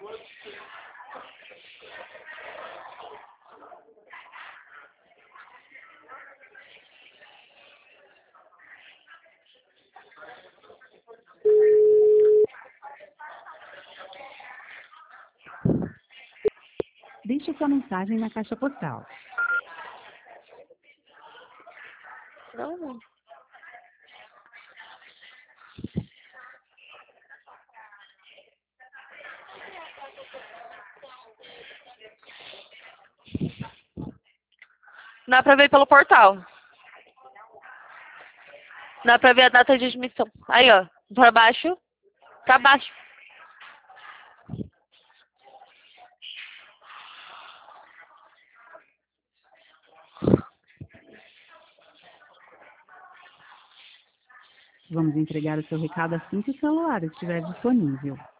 Deixe sua mensagem na caixa postal. Não. Dá pra ver pelo portal. Dá pra ver a data de admissão. Aí, ó. Pra baixo. Pra baixo. Vamos entregar o seu recado assim que o celular estiver disponível.